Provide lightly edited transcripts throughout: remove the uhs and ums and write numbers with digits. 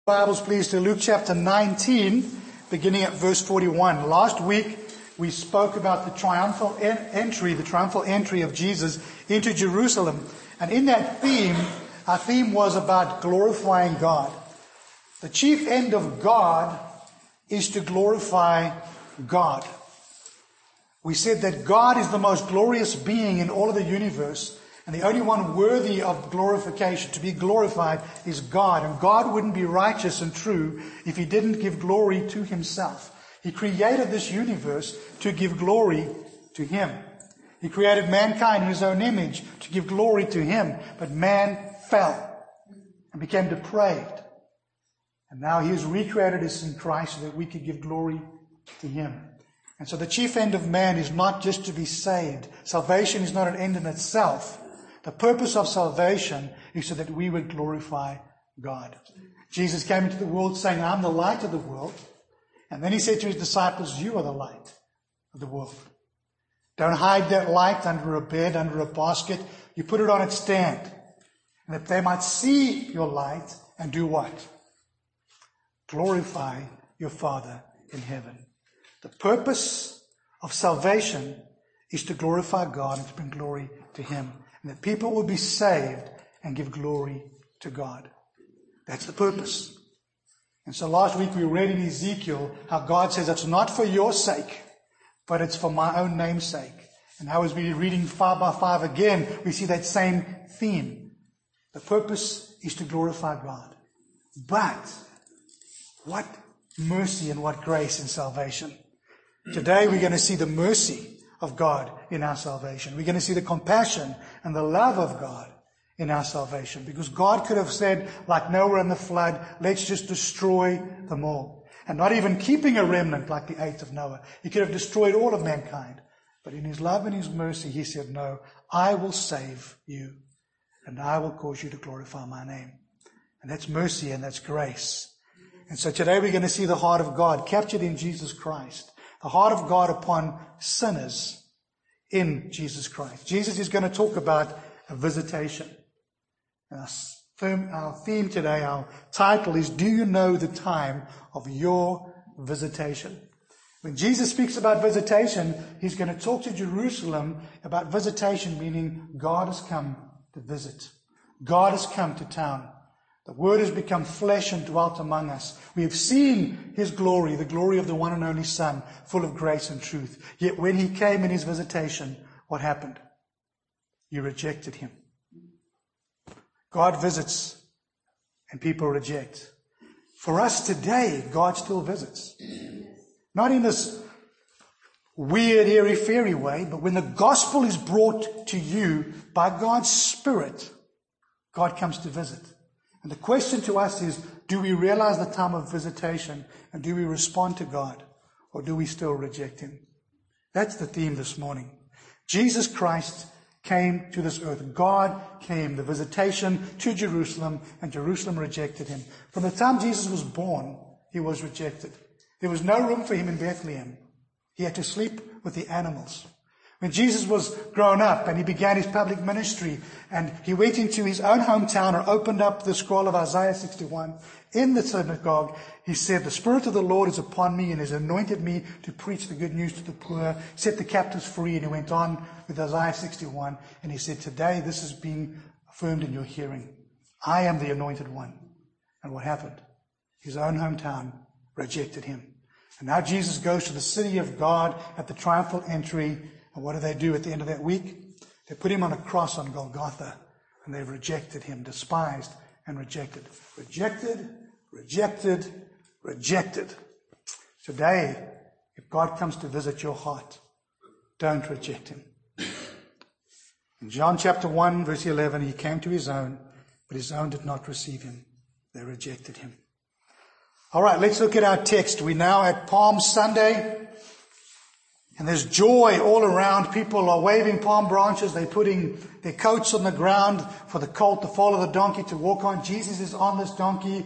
Bibles, please, to Luke chapter 19, beginning at verse 41. Last week, we spoke about the triumphal entry of Jesus into Jerusalem. And in that theme, our theme was about glorifying God. The chief end of God is to glorify God. We said that God is the most glorious being in all of the universe, and the only one worthy of glorification, to be glorified, is God. And God wouldn't be righteous and true if He didn't give glory to Himself. He created this universe to give glory to Him. He created mankind in His own image to give glory to Him. But man fell and became depraved. And now He has recreated us in Christ so that we could give glory to Him. And so the chief end of man is not just to be saved. Salvation is not an end in itself. The purpose of salvation is so that we would glorify God. Jesus came into the world saying, I'm the light of the world. And then He said to His disciples, you are the light of the world. Don't hide that light under a bed, under a basket. You put it on its stand. And that they might see your light and do what? Glorify your Father in heaven. The purpose of salvation is to glorify God and to bring glory to Him. And that people will be saved and give glory to God. That's the purpose. And so last week we read in Ezekiel how God says it's not for your sake, but it's for my own name's sake. And now as we reading 5 by 5 again, we see that same theme. The purpose is to glorify God. But what mercy and what grace in salvation. Today we're going to see the mercy of God in our salvation. We're going to see the compassion and the love of God in our salvation. Because God could have said, like Noah in the flood, let's just destroy them all. And not even keeping a remnant like the 8th of Noah. He could have destroyed all of mankind. But in His love and His mercy, He said, no, I will save you. And I will cause you to glorify my name. And that's mercy and that's grace. And so today we're going to see the heart of God captured in Jesus Christ. The heart of God upon sinners in Jesus Christ. Jesus is going to talk about a visitation. Our theme today, our title is, Do You Know the Time of Your Visitation? When Jesus speaks about visitation, He's going to talk to Jerusalem about visitation, meaning God has come to visit. God has come to town. The Word has become flesh and dwelt among us. We have seen His glory, the glory of the one and only Son, full of grace and truth. Yet when He came in His visitation, what happened? You rejected Him. God visits and people reject. For us today, God still visits. Not in this weird, airy-fairy way, but when the gospel is brought to you by God's Spirit, God comes to visit. And the question to us is, do we realize the time of visitation and do we respond to God or do we still reject Him? That's the theme this morning. Jesus Christ came to this earth. God came, the visitation to Jerusalem, and Jerusalem rejected Him. From the time Jesus was born, He was rejected. There was no room for Him in Bethlehem. He had to sleep with the animals. When Jesus was grown up and He began His public ministry and He went into His own hometown and opened up the scroll of Isaiah 61 in the synagogue, He said, the Spirit of the Lord is upon me and has anointed me to preach the good news to the poor, set the captives free. And He went on with Isaiah 61 and He said, today this is being affirmed in your hearing. I am the anointed one. And what happened? His own hometown rejected Him. And now Jesus goes to the city of God at the triumphal entry. And what do they do at the end of that week? They put Him on a cross on Golgotha, and they've rejected Him, despised and rejected. Rejected, rejected, rejected. Today, if God comes to visit your heart, don't reject Him. In John chapter 1, verse 11, He came to His own, but His own did not receive Him. They rejected Him. All right, let's look at our text. We're now at Palm Sunday. And there's joy all around. People are waving palm branches. They're putting their coats on the ground for the colt to follow the donkey to walk on. Jesus is on this donkey.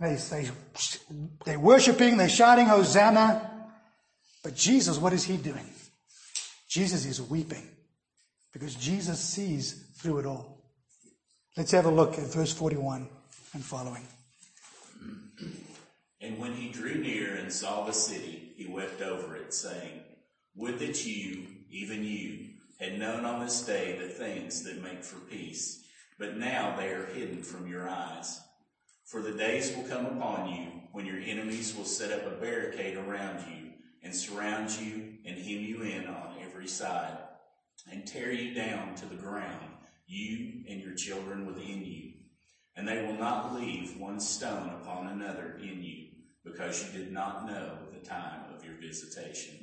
They're worshiping. They're shouting, Hosanna. But Jesus, what is He doing? Jesus is weeping because Jesus sees through it all. Let's have a look at verse 41 and following. And when he drew near and saw the city, he wept over it, saying, Would that you, even you, had known on this day the things that make for peace, but now they are hidden from your eyes. For the days will come upon you when your enemies will set up a barricade around you and surround you and hem you in on every side and tear you down to the ground, you and your children within you. And they will not leave one stone upon another in you, because you did not know the time of your visitation.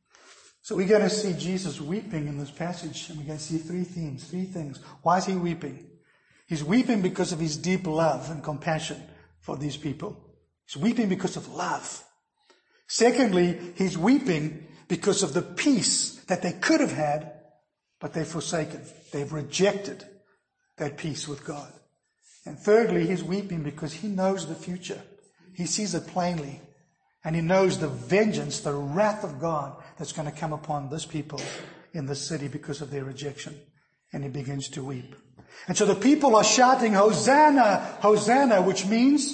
So we're going to see Jesus weeping in this passage, and we're going to see three things. Why is he weeping? He's weeping because of his deep love and compassion for these people. He's weeping because of love. Secondly, he's weeping because of the peace that they could have had, but they've forsaken. They've rejected that peace with God. And thirdly, he's weeping because he knows the future. He sees it plainly. And he knows the vengeance, the wrath of God that's going to come upon this people in this city because of their rejection. And he begins to weep. And so the people are shouting, Hosanna, Hosanna, which means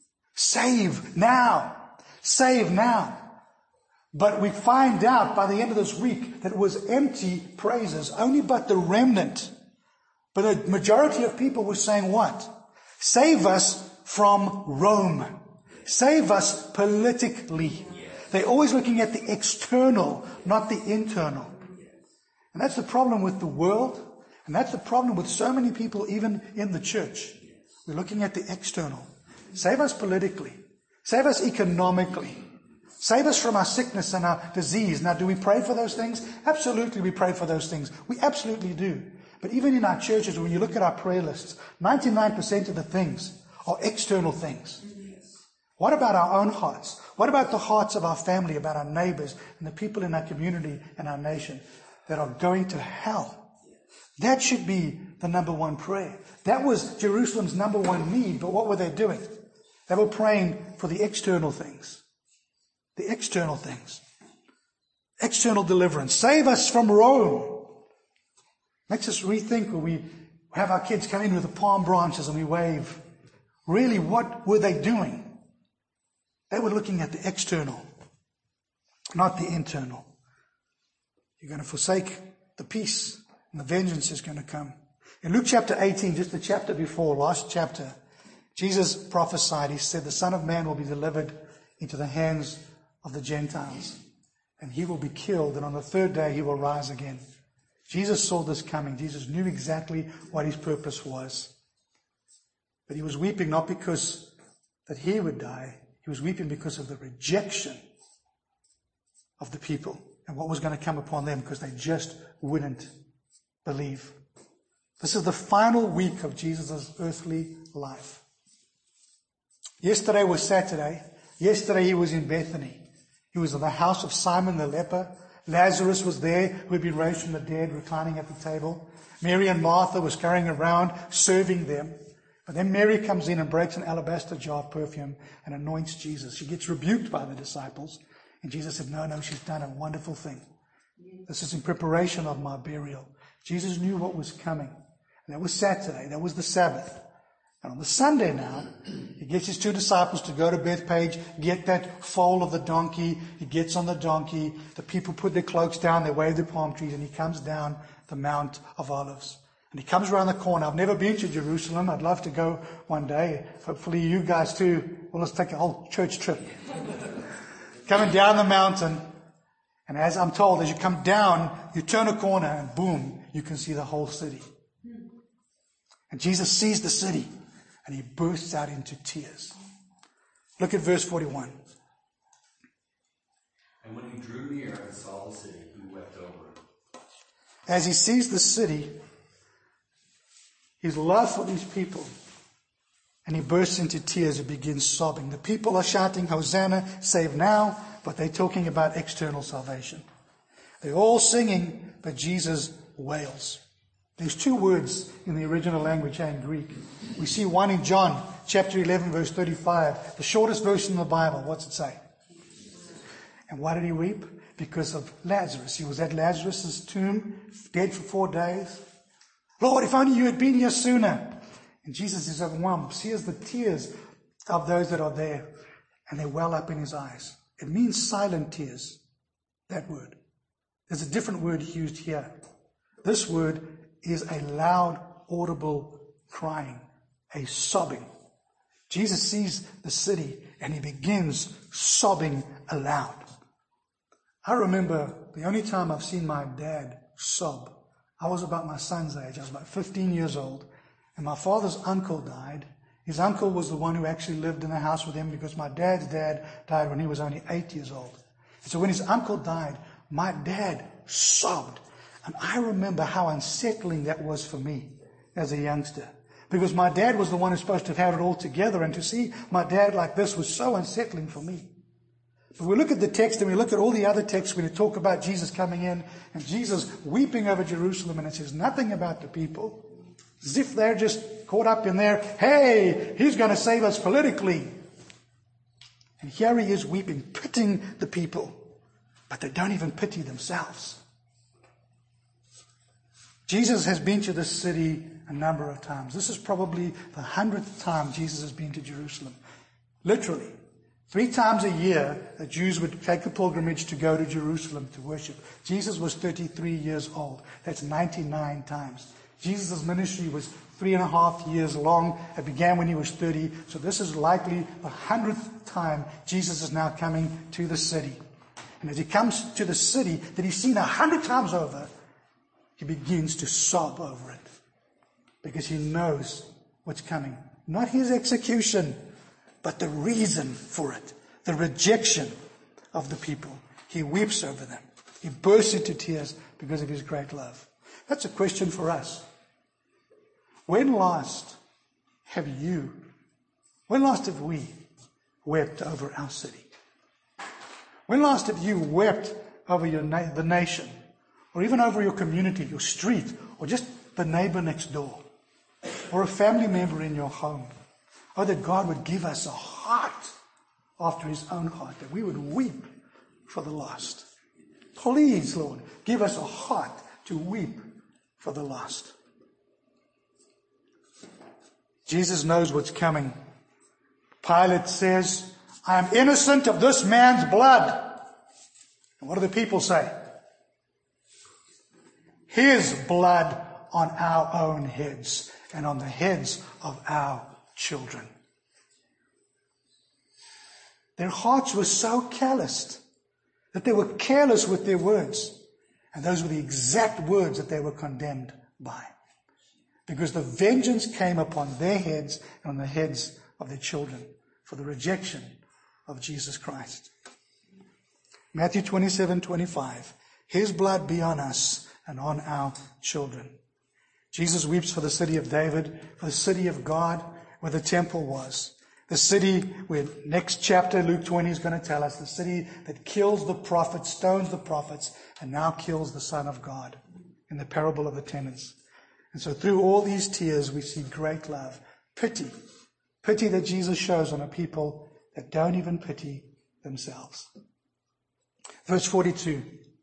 save now, save now. But we find out by the end of this week that it was empty praises, only but the remnant. But the majority of people were saying what? Save us from Rome. Save us politically. They're always looking at the external, not the internal. And that's the problem with the world. And that's the problem with so many people, even in the church. We're looking at the external. Save us politically. Save us economically. Save us from our sickness and our disease. Now, do we pray for those things? Absolutely, we pray for those things. We absolutely do. But even in our churches, when you look at our prayer lists, 99% of the things are external things. What about our own hearts? What about the hearts of our family, about our neighbors, and the people in our community and our nation that are going to hell? That should be the number one prayer. That was Jerusalem's number one need, but what were they doing? They were praying for the external things. The external things. External deliverance. Save us from Rome. Makes us rethink when we have our kids come in with the palm branches and we wave. Really, what were they doing? They were looking at the external, not the internal. You're going to forsake the peace, and the vengeance is going to come. In Luke chapter 18, just the chapter before, last chapter, Jesus prophesied. He said, the Son of Man will be delivered into the hands of the Gentiles, and he will be killed, and on the third day he will rise again. Jesus saw this coming. Jesus knew exactly what his purpose was. But he was weeping not because that he would die. He was weeping because of the rejection of the people and what was going to come upon them because they just wouldn't believe. This is the final week of Jesus' earthly life. Yesterday was Saturday. Yesterday he was in Bethany. He was in the house of Simon the leper. Lazarus was there, who had been raised from the dead, reclining at the table. Mary and Martha was carrying around, serving them. But then Mary comes in and breaks an alabaster jar of perfume and anoints Jesus. She gets rebuked by the disciples. And Jesus said, no, she's done a wonderful thing. This is in preparation of my burial. Jesus knew what was coming. And that was Saturday. That was the Sabbath. And on the Sunday now, he gets his two disciples to go to Bethpage, get that foal of the donkey. He gets on the donkey. The people put their cloaks down. They wave their palm trees. And he comes down the Mount of Olives. And he comes around the corner. I've never been to Jerusalem. I'd love to go one day. Hopefully you guys too. Well, let's take a whole church trip. Coming down the mountain. And as I'm told, as you come down, you turn a corner and boom, you can see the whole city. And Jesus sees the city and he bursts out into tears. Look at verse 41. And when he drew near and saw the city, he wept over it. As he sees the city, his love for these people, and he bursts into tears and begins sobbing. The people are shouting, Hosanna, save now, but they're talking about external salvation. They're all singing, but Jesus wails. There's two words in the original language and Greek. We see one in John chapter 11, verse 35, the shortest verse in the Bible. What's it say? And why did he weep? Because of Lazarus. He was at Lazarus' tomb, dead for 4 days. Lord, if only you had been here sooner. And Jesus is overwhelmed. Sees the tears of those that are there, and they well up in his eyes. It means silent tears, that word. There's a different word used here. This word is a loud, audible crying, a sobbing. Jesus sees the city and he begins sobbing aloud. I remember the only time I've seen my dad sob, I was about my son's age. I was about 15 years old, and my father's uncle died. His uncle was the one who actually lived in the house with him because my dad's dad died when he was only 8 years old. And so when his uncle died, my dad sobbed. And I remember how unsettling that was for me as a youngster. Because my dad was the one who's supposed to have had it all together. And to see my dad like this was so unsettling for me. But we look at the text and we look at all the other texts when we talk about Jesus coming in and Jesus weeping over Jerusalem, and it says nothing about the people. As if they're just caught up in there, hey, he's going to save us politically. And here he is weeping, pitying the people. But they don't even pity themselves. Jesus has been to this city a number of times. This is probably the 100th time Jesus has been to Jerusalem. Literally. 3 times a year, the Jews would take a pilgrimage to go to Jerusalem to worship. Jesus was 33 years old. That's 99 times. Jesus' ministry was 3.5 years long. It began when he was 30. So this is likely the 100th time Jesus is now coming to the city. And as he comes to the city that he's seen 100 times over, he begins to sob over it. Because he knows what's coming. Not his execution, but the reason for it. The rejection of the people. He weeps over them. He bursts into tears because of his great love. That's a question for us. When last have we wept over our city? When last have you wept over the nation, or even over your community, your street, or just the neighbor next door, or a family member in your home? Oh, that God would give us a heart after his own heart, that we would weep for the lost. Please, Lord, give us a heart to weep for the lost. Jesus knows what's coming. Pilate says, I am innocent of this man's blood. And what do the people say? His blood on our own heads and on the heads of our children. Their hearts were so calloused that they were careless with their words. And those were the exact words that they were condemned by. Because the vengeance came upon their heads and on the heads of their children for the rejection of Jesus Christ. Matthew 27:25. His blood be on us and on our children. Jesus weeps for the city of David, for the city of God, where the temple was. The city where next chapter, Luke 20, is going to tell us, the city that kills the prophets, stones the prophets, and now kills the Son of God in the parable of the tenants. And so through all these tears, we see great love, pity that Jesus shows on a people that don't even pity themselves. Verse 42.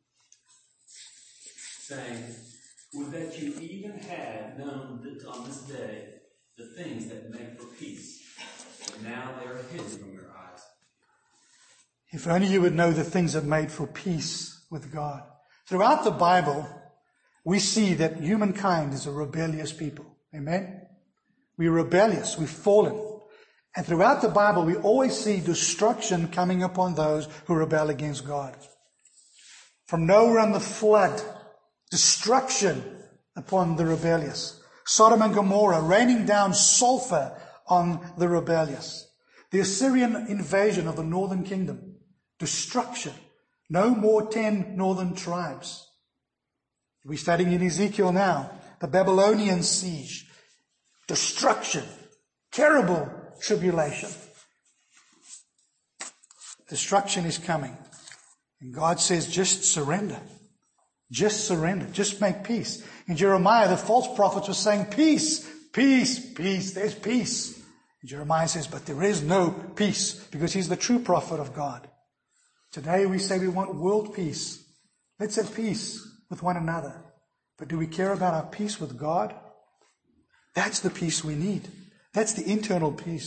Saying, would that you even had known that on this day the things that make for peace, but now they are hidden from your eyes. If only you would know the things that made for peace with God. Throughout the Bible, we see that humankind is a rebellious people. Amen? We're rebellious. We've fallen. And throughout the Bible, we always see destruction coming upon those who rebel against God. From Noah and the flood, destruction upon the rebellious. Sodom and Gomorrah, raining down sulfur on the rebellious. The Assyrian invasion of the northern kingdom, destruction. No more 10 northern tribes. We're studying in Ezekiel now, the Babylonian siege, destruction, terrible tribulation. Destruction is coming. And God says, just surrender. Just surrender. Just make peace. In Jeremiah, the false prophets were saying, peace, peace, peace. There's peace. And Jeremiah says, but there is no peace, because he's the true prophet of God. Today we say we want world peace. Let's have peace with one another. But do we care about our peace with God? That's the peace we need. That's the internal peace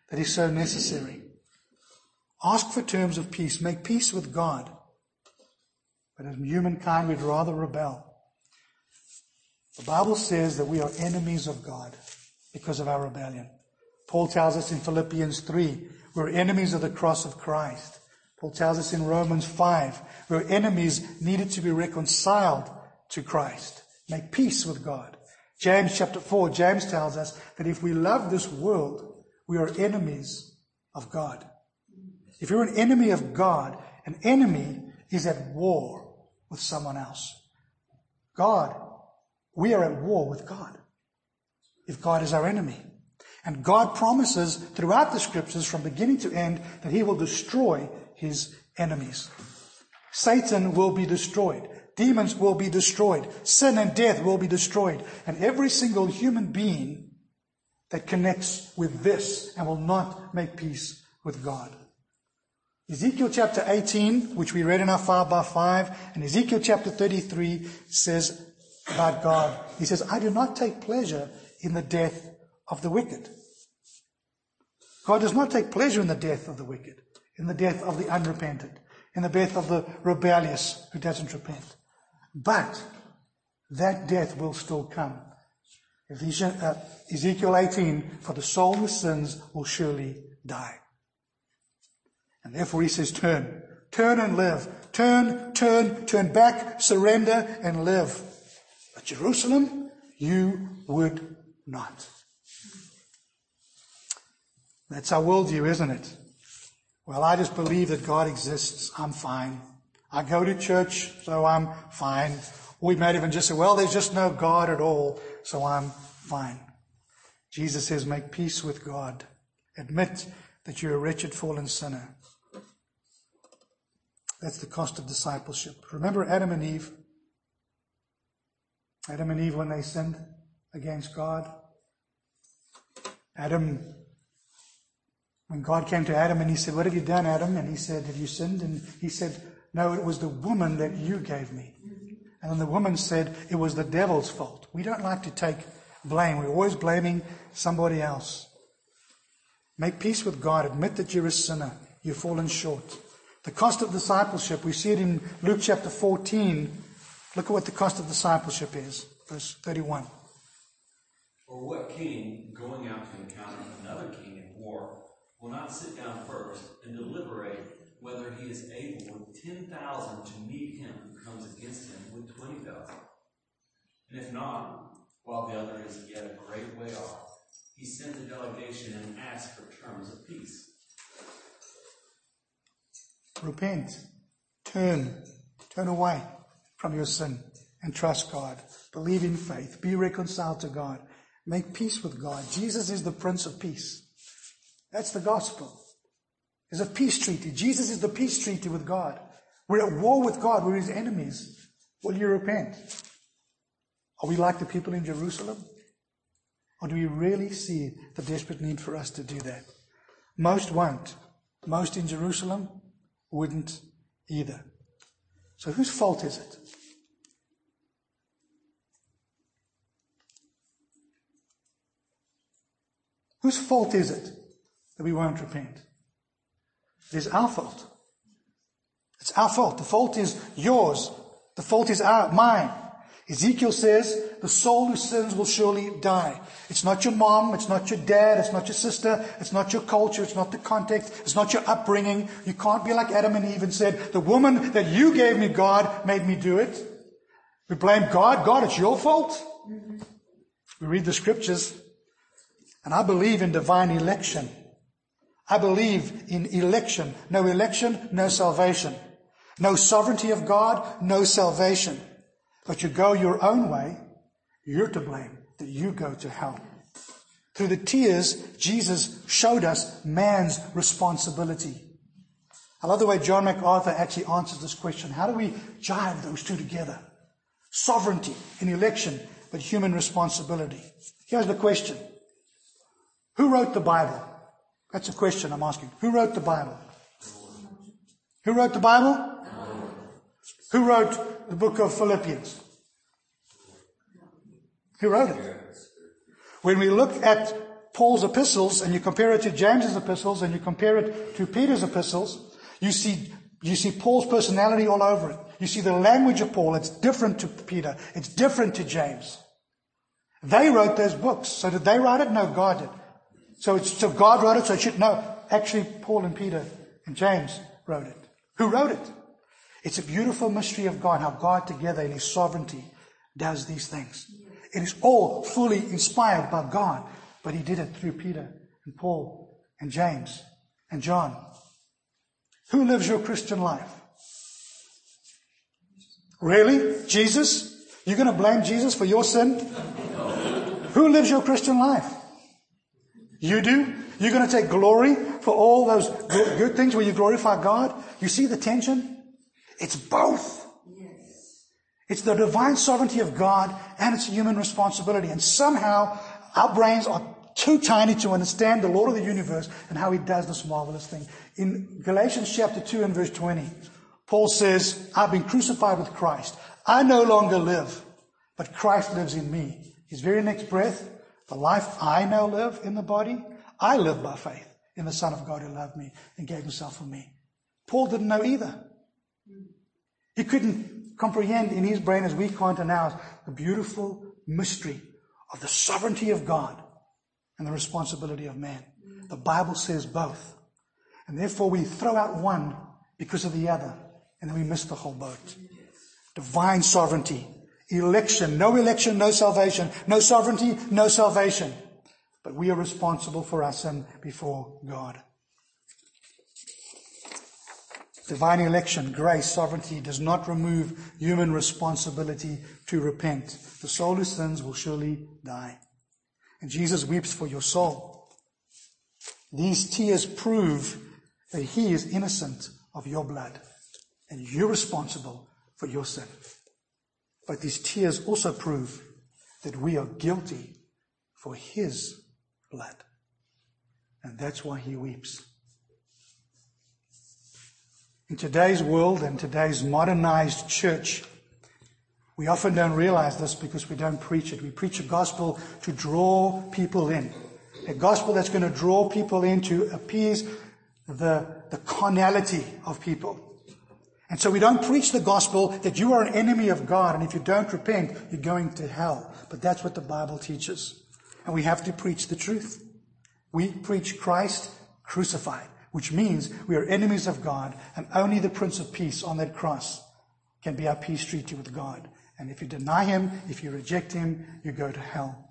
that is so necessary. Ask for terms of peace. Make peace with God. But as humankind, we'd rather rebel. The Bible says that we are enemies of God because of our rebellion. Paul tells us in Philippians 3, we're enemies of the cross of Christ. Paul tells us in Romans 5, we're enemies needed to be reconciled to Christ. Make peace with God. James chapter 4, James tells us that if we love this world, we are enemies of God. If you're an enemy of God, an enemy is at war with someone else. God, we are at war with God if God is our enemy. And God promises throughout the scriptures from beginning to end that he will destroy his enemies. Satan will be destroyed. Demons will be destroyed. Sin and death will be destroyed. And every single human being that connects with this and will not make peace with God. Ezekiel chapter 18, which we read in our 5x5, and Ezekiel chapter 33 says about God, he says, I do not take pleasure in the death of the wicked. God does not take pleasure in the death of the wicked, in the death of the unrepentant, in the death of the rebellious who doesn't repent. But that death will still come. Ezekiel 18, for the soul who sins will surely die. And therefore he says, turn and live. Turn back, surrender and live. But Jerusalem, you would not. That's our worldview, isn't it? Well, I just believe that God exists. I'm fine. I go to church, so I'm fine. We might even just say, well, there's just no God at all, so I'm fine. Jesus says, make peace with God. Admit that you're a wretched, fallen sinner. That's the cost of discipleship. Remember Adam and Eve? Adam and Eve, when they sinned against God. When God came to Adam and he said, what have you done, Adam? And he said, have you sinned? And he said, no, it was the woman that you gave me. And then the woman said, it was the devil's fault. We don't like to take blame. We're always blaming somebody else. Make peace with God. Admit that you're a sinner. You've fallen short. The cost of discipleship, we see it in Luke chapter 14. Look at what the cost of discipleship is. Verse 31. Or what king, going out to encounter another king in war, will not sit down first and deliberate whether he is able with 10,000 to meet him who comes against him with 20,000? And if not, while the other is yet a great way off, he sends a delegation and asks for terms of peace. Repent. Turn away from your sin and trust God. Believe in faith. Be reconciled to God. Make peace with God. Jesus is the Prince of Peace. That's the gospel. There's a peace treaty. Jesus is the peace treaty with God. We're at war with God. We're his enemies. Will you repent? Are we like the people in Jerusalem? Or do we really see the desperate need for us to do that? Most won't. Most in Jerusalem wouldn't either. So whose fault is it? Whose fault is it that we won't repent? It is our fault. It's our fault. The fault is yours. The fault is mine. Ezekiel says, the soul who sins will surely die. It's not your mom, it's not your dad, it's not your sister, it's not your culture, it's not the context, it's not your upbringing. You can't be like Adam and Eve and said, the woman that you gave me, God, made me do it. We blame God. God, it's your fault. We read the scriptures, and I believe in divine election. I believe in election. No election, no salvation. No sovereignty of God, no salvation. But you go your own way, you're to blame that you go to hell. Through the tears, Jesus showed us man's responsibility. I love the way John MacArthur actually answers this question. How do we jive those two together? Sovereignty in election, but human responsibility. Here's the question. Who wrote the Bible? That's a question I'm asking. Who wrote the Bible? Who wrote the Bible? Who wrote the book of Philippians? Who wrote it? When we look at Paul's epistles and you compare it to James's epistles and you compare it to Peter's epistles, you see Paul's personality all over it. You see the language of Paul. It's different to Peter. It's different to James. They wrote those books. So did they write it? No, God did. So God wrote it, so it should, no. Actually, Paul and Peter and James wrote it. Who wrote it? It's a beautiful mystery of God, how God together in His sovereignty does these things. It is all fully inspired by God, but He did it through Peter and Paul and James and John. Who lives your Christian life? Really? Jesus? You're going to blame Jesus for your sin? Who lives your Christian life? You do? You're going to take glory for all those good things where you glorify God? You see the tension? It's both. It's the divine sovereignty of God and it's human responsibility. And somehow our brains are too tiny to understand the Lord of the universe and how He does this marvelous thing. In Galatians chapter 2 and verse 20, Paul says, I've been crucified with Christ. I no longer live, but Christ lives in me. His very next breath, the life I now live in the body, I live by faith in the Son of God who loved me and gave Himself for me. Paul didn't know either. He couldn't comprehend in his brain as we can't in ours the beautiful mystery of the sovereignty of God and the responsibility of man. The Bible says both. And therefore we throw out one because of the other. And then we miss the whole boat. Divine sovereignty. Election. No election, no salvation. No sovereignty, no salvation. But we are responsible for our sin before God. Divine election, grace, sovereignty does not remove human responsibility to repent. The soul who sins will surely die. And Jesus weeps for your soul. These tears prove that He is innocent of your blood. And you're responsible for your sin. But these tears also prove that we are guilty for His blood. And that's why He weeps. In today's world and today's modernized church, we often don't realize this because we don't preach it. We preach a gospel to draw people in. A gospel that's going to draw people in to appease the carnality of people. And so we don't preach the gospel that you are an enemy of God, and if you don't repent, you're going to hell. But that's what the Bible teaches. And we have to preach the truth. We preach Christ crucified, which means we are enemies of God, and only the Prince of Peace on that cross can be our peace treaty with God. And if you deny Him, if you reject Him, you go to hell.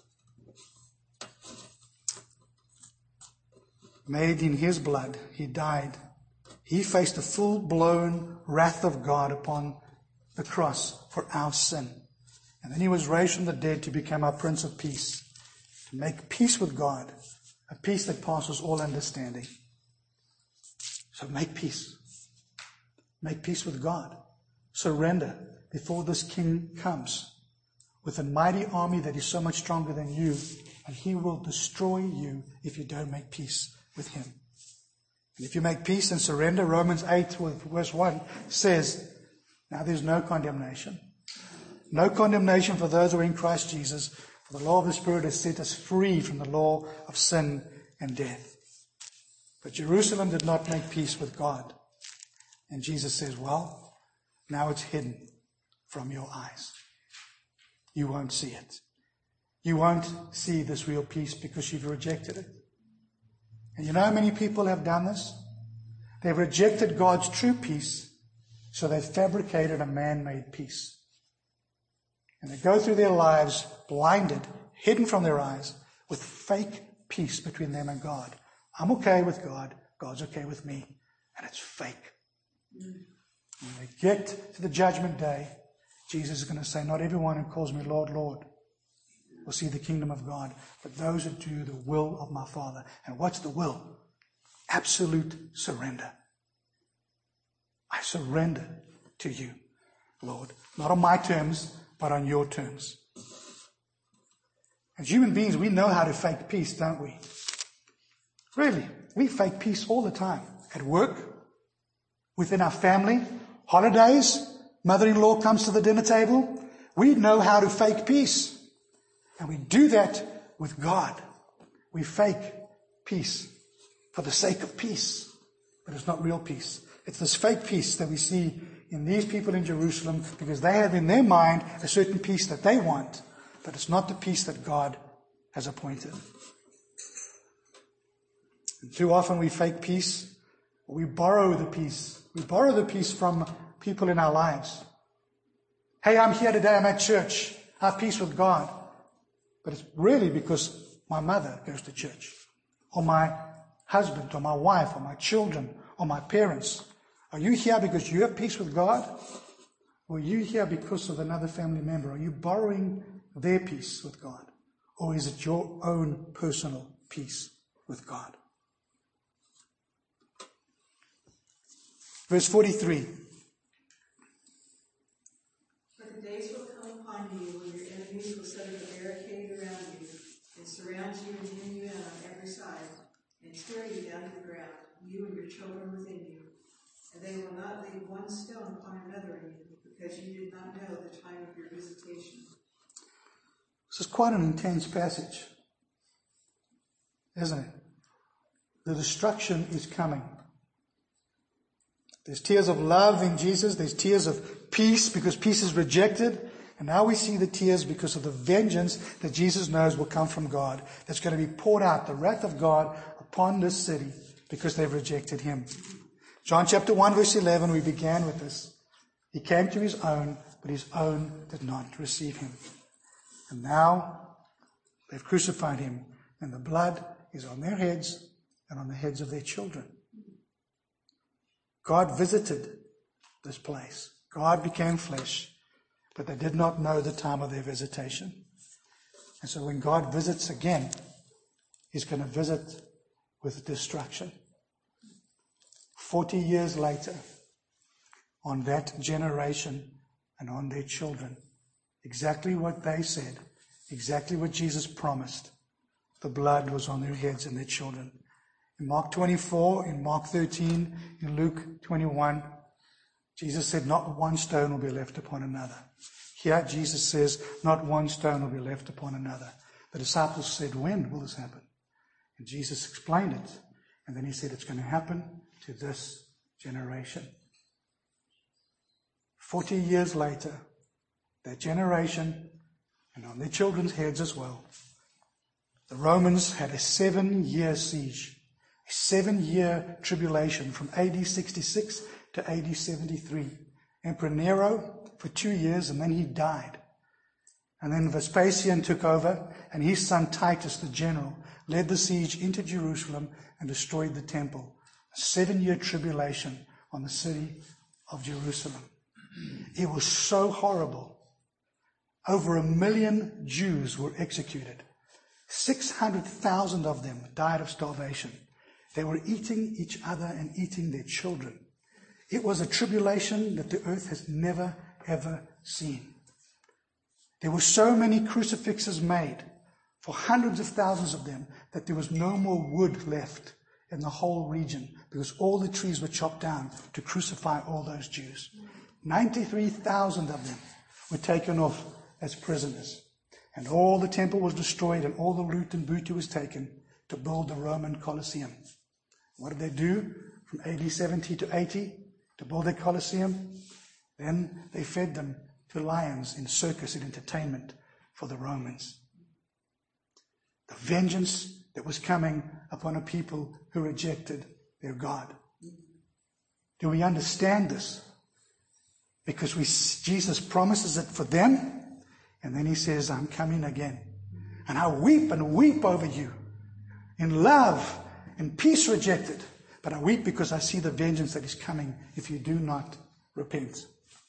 Made in His blood, He died. He faced the full-blown wrath of God upon the cross for our sin. And then He was raised from the dead to become our Prince of Peace, to make peace with God, a peace that passes all understanding. So make peace. Make peace with God. Surrender before this King comes with a mighty army that is so much stronger than you, and He will destroy you if you don't make peace with Him. And if you make peace and surrender, Romans 8 verse 1 says, now there's no condemnation. No condemnation for those who are in Christ Jesus, for the law of the Spirit has set us free from the law of sin and death. But Jerusalem did not make peace with God. And Jesus says, well, now it's hidden from your eyes. You won't see it. You won't see this real peace because you've rejected it. And you know how many people have done this? They've rejected God's true peace, so they've fabricated a man-made peace. And they go through their lives blinded, hidden from their eyes, with fake peace between them and God. I'm okay with God. God's okay with me. And it's fake. When they get to the judgment day, Jesus is going to say, not everyone who calls me Lord, Lord will see the kingdom of God, but those who do the will of my Father. And what's the will? Absolute surrender. I surrender to you, Lord. Not on my terms, but on your terms. As human beings, we know how to fake peace, don't we? Really, we fake peace all the time. At work, within our family, holidays, mother-in-law comes to the dinner table. We know how to fake peace. And we do that with God. We fake peace for the sake of peace, but it's not real peace. It's this fake peace that we see in these people in Jerusalem because they have in their mind a certain peace that they want, but it's not the peace that God has appointed. And too often we fake peace, or we borrow the peace. We borrow the peace from people in our lives. Hey, I'm here today, I'm at church, I have peace with God. But it's really because my mother goes to church, or my husband, or my wife, or my children, or my parents. Are you here because you have peace with God? Or are you here because of another family member? Are you borrowing their peace with God? Or is it your own personal peace with God? Verse 43. For the days will come upon you when your enemies will set up a barricade around you and surround you and hem you in on every side and tear you down to the ground, you and your children within you. And they will not leave one stone upon another in you, because you did not know the time of your visitation. This is quite an intense passage, isn't it? The destruction is coming. There's tears of love in Jesus. There's tears of peace because peace is rejected. And now we see the tears because of the vengeance that Jesus knows will come from God. That's going to be poured out, the wrath of God upon this city because they've rejected him. John chapter 1 verse 11, we began with this. He came to his own, but his own did not receive him. And now they've crucified him, and the blood is on their heads and on the heads of their children. God visited this place. God became flesh, but they did not know the time of their visitation. And so when God visits again, he's going to visit with destruction. 40 years later, on that generation and on their children, exactly what they said, exactly what Jesus promised, the blood was on their heads and their children. In Mark 24, in Mark 13, in Luke 21, Jesus said, not one stone will be left upon another. Here Jesus says, not one stone will be left upon another. The disciples said, when will this happen? And Jesus explained it. And then he said, it's going to happen to this generation. 40 years later, that generation, and on their children's heads as well, the Romans had a 7-year siege, a 7-year tribulation from AD 66 to AD 73. Emperor Nero for 2 years, and then he died. And then Vespasian took over, and his son Titus, the general, led the siege into Jerusalem and destroyed the temple. A 7-year tribulation on the city of Jerusalem. It was so horrible. Over 1 million Jews were executed. 600,000 of them died of starvation. They were eating each other and eating their children. It was a tribulation that the earth has never, ever seen. There were so many crucifixes made, for hundreds of thousands of them, that there was no more wood left in the whole region, because all the trees were chopped down to crucify all those Jews. 93,000 of them were taken off as prisoners. And all the temple was destroyed, and all the loot and booty was taken to build the Roman Colosseum. What did they do from AD 70 to 80 to build their Colosseum? Then they fed them to lions in circus and entertainment for the Romans. The vengeance that was coming upon a people who rejected their God. Do we understand this? Because Jesus promises it for them, and then he says, I'm coming again. And I weep and weep over you in love and peace rejected. But I weep because I see the vengeance that is coming if you do not repent.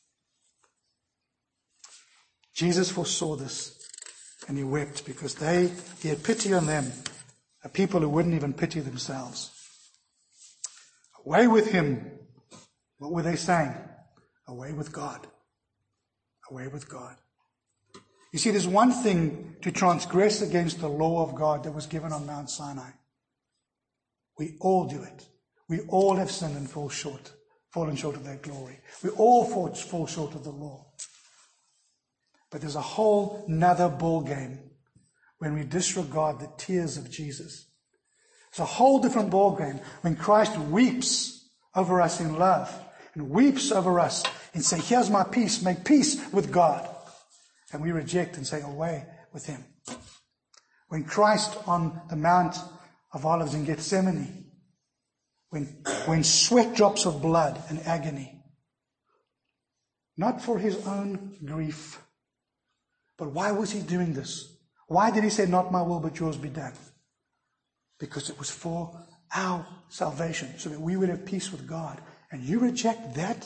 Jesus foresaw this, and he wept because he had pity on them, a people who wouldn't even pity themselves. Away with him. What were they saying? Away with God. Away with God. You see, there's one thing to transgress against the law of God that was given on Mount Sinai. We all do it. We all have sinned and fallen short of that glory. We all fall short of the law. But there's a whole nother ball game when we disregard the tears of Jesus. It's a whole different ballgame when Christ weeps over us in love and weeps over us and say, here's my peace, make peace with God. And we reject and say, away with him. When Christ on the Mount of Olives in Gethsemane, when sweat drops of blood and agony, not for his own grief, but why was he doing this? Why did he say, not my will, but yours be done? Because it was for our salvation, so that we would have peace with God. And you reject that?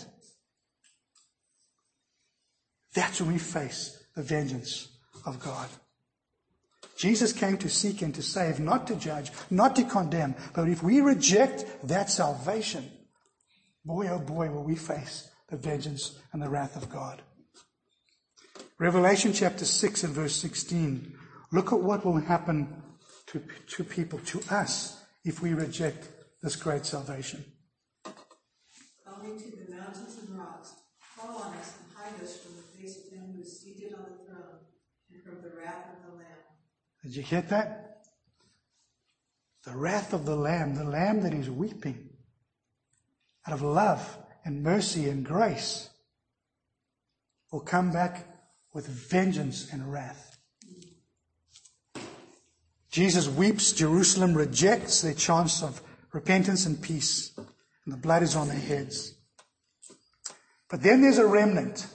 That's when we face the vengeance of God. Jesus came to seek and to save, not to judge, not to condemn. But if we reject that salvation, boy, oh boy, will we face the vengeance and the wrath of God. Revelation chapter 6 and verse 16. Look at what will happen to people, to us, if we reject this great salvation. Calling to the mountains and rocks, fall on us and hide us from the face of him who is seated on the throne and from the wrath of the Lamb. Did you get that? The wrath of the Lamb that is weeping out of love and mercy and grace, will come back with vengeance and wrath. Jesus weeps. Jerusalem rejects their chance of repentance and peace, and the blood is on their heads. But then there's a remnant.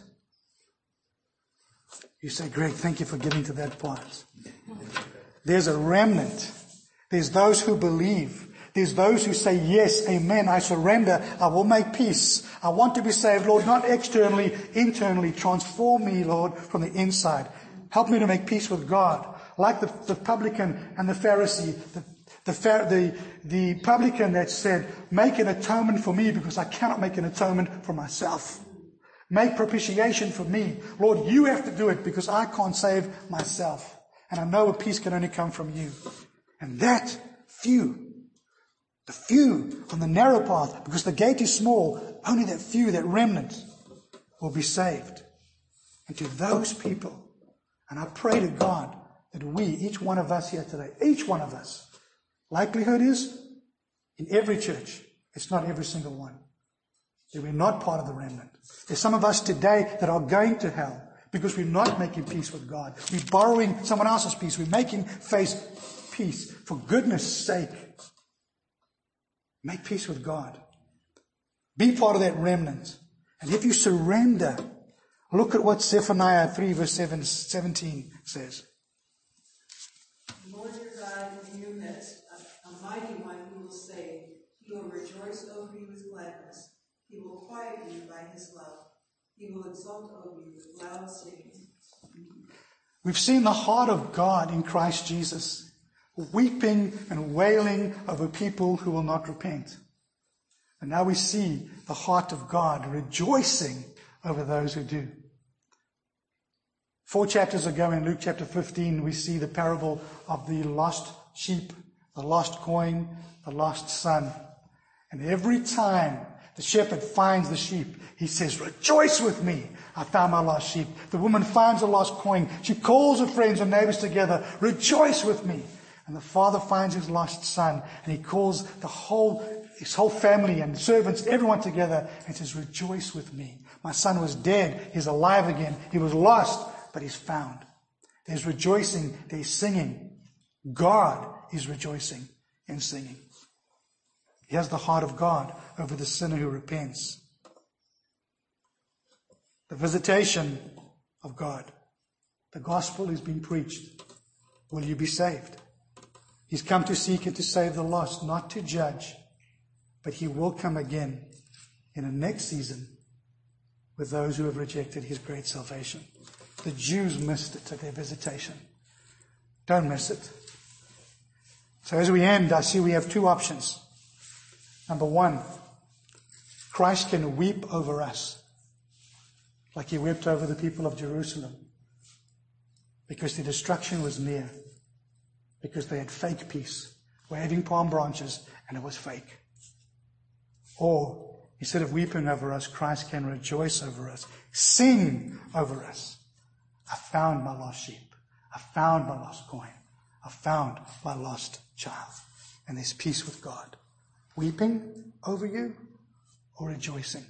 You say, Greg, thank you for getting to that part. There's a remnant. There's those who believe. There's those who say, yes, amen, I surrender. I will make peace. I want to be saved, Lord, not externally, internally. Transform me, Lord, from the inside. Help me to make peace with God. Like the publican and the Pharisee, the publican that said, make an atonement for me because I cannot make an atonement for myself. Make propitiation for me. Lord, you have to do it because I can't save myself. And I know a peace can only come from you. And that few, the few on the narrow path, because the gate is small, only that few, that remnant, will be saved. And to those people, and I pray to God that we, each one of us here today, each one of us, likelihood is, in every church, it's not every single one, that we're not part of the remnant. There's some of us today that are going to hell because we're not making peace with God. We're borrowing someone else's peace. We're making face peace. For goodness sake, make peace with God. Be part of that remnant. And if you surrender, look at what Zephaniah 3 verse 17 says. The Lord your God is in your midst, a mighty one who will save. He will rejoice over you with gladness. He will quiet you by his love. He will exult over you with loud singing. We've seen the heart of God in Christ Jesus, weeping and wailing over people who will not repent. And now we see the heart of God rejoicing over those who do. 4 chapters ago in Luke chapter 15, we see the parable of the lost sheep, the lost coin, the lost son. And every time the shepherd finds the sheep, he says, rejoice with me. I found my lost sheep. The woman finds a lost coin. She calls her friends and neighbors together. Rejoice with me. And the father finds his lost son, and he calls his whole family and servants, everyone together, and says, rejoice with me. My son was dead. He's alive again. He was lost, but he's found. There's rejoicing. There's singing. God is rejoicing and singing. He has the heart of God over the sinner who repents. The visitation of God. The gospel is being preached. Will you be saved? He's come to seek and to save the lost, not to judge. But he will come again in the next season with those who have rejected his great salvation. The Jews missed it at their visitation. Don't miss it. So as we end, I see we have 2 options. Number 1, Christ can weep over us like he wept over the people of Jerusalem because the destruction was near, because they had fake peace, waving palm branches, and it was fake. Or, instead of weeping over us, Christ can rejoice over us, sing over us. I found my lost sheep. I found my lost coin. I found my lost child. And there's peace with God. Weeping over you or rejoicing?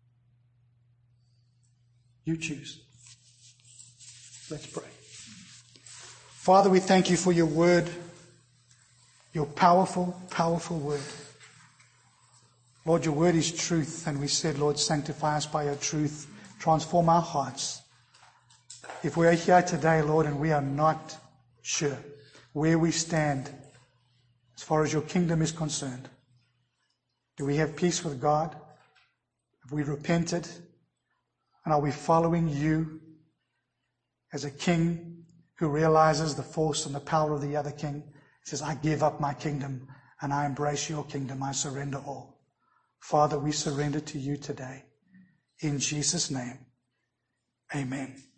You choose. Let's pray. Father, we thank you for your word, your powerful, powerful word. Lord, your word is truth, and we said, Lord, sanctify us by your truth, transform our hearts. If we are here today, Lord, and we are not sure where we stand as far as your kingdom is concerned, do we have peace with God? Have we repented? And are we following you as a king who realizes the force and the power of the other king? He says, I give up my kingdom and I embrace your kingdom. I surrender all. Father, we surrender to you today. In Jesus' name, amen.